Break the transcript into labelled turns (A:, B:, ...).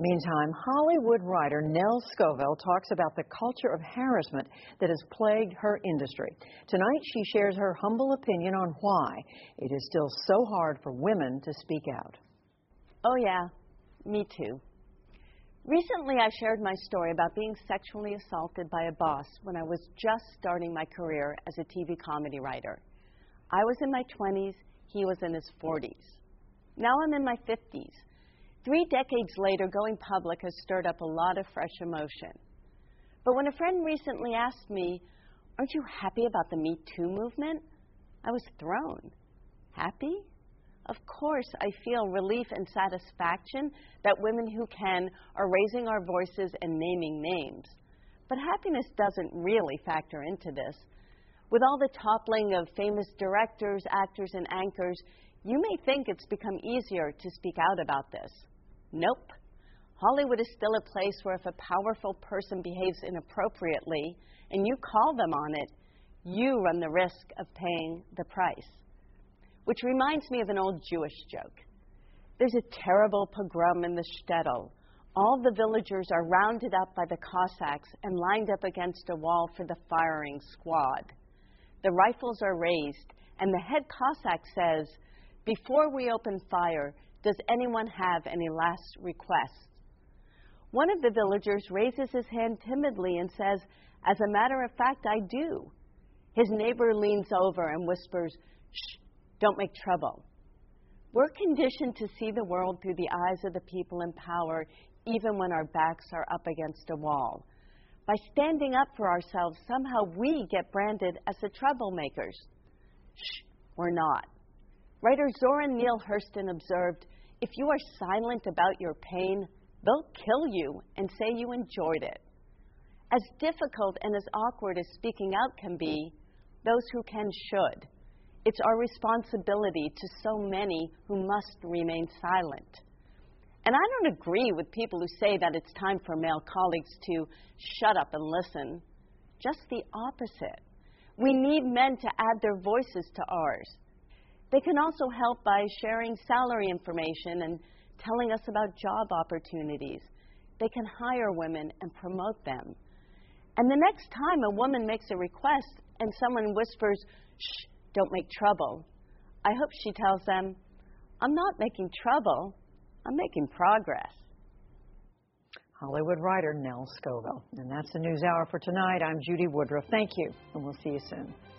A: Meantime, Hollywood writer Nell Scovell talks about the culture of harassment that has plagued her industry. Tonight, she shares her humble opinion on why it is still so hard for women to speak out.
B: Oh yeah, me too. Recently, I shared my story about being sexually assaulted by a boss when I was just starting my career as a TV comedy writer. I was in my 20s, he was in his 40s. Now I'm in my 50s. 3 decades later, going public has stirred up a lot of fresh emotion. But when a friend recently asked me, "Aren't you happy about the Me Too movement?" I was thrown. Happy? Of course, I feel relief and satisfaction that women who can are raising our voices and naming names. But happiness doesn't really factor into this. With all the toppling of famous directors, actors, and anchors, you may think it's become easier to speak out about this. Nope. Hollywood is still a place where if a powerful person behaves inappropriately and you call them on it, you run the risk of paying the price. Which reminds me of an old Jewish joke. There's a terrible pogrom in the shtetl. All the villagers are rounded up by the Cossacks and lined up against a wall for the firing squad. The rifles are raised, and the head Cossack says, "Before we open fire, does anyone have any last requests?" One of the villagers raises his hand timidly and says, "As a matter of fact, I do." His neighbor leans over and whispers, "Shh, don't make trouble." We're conditioned to see the world through the eyes of the people in power, even when our backs are up against a wall. By standing up for ourselves, somehow we get branded as the troublemakers. Shh, we're not. Writer Zora Neale Hurston observed, "If you are silent about your pain, they'll kill you and say you enjoyed it." As difficult and as awkward as speaking out can be, those who can should. It's our responsibility to so many who must remain silent. And I don't agree with people who say that it's time for male colleagues to shut up and listen. Just the opposite. We need men to add their voices to ours. They can also help by sharing salary information and telling us about job opportunities. They can hire women and promote them. And the next time a woman makes a request and someone whispers, "Shh, don't make trouble," I hope she tells them, "I'm not making trouble, I'm making progress."
A: Hollywood writer Nell Scovell. And that's the News Hour for tonight. I'm Judy Woodruff. Thank you, and we'll see you soon.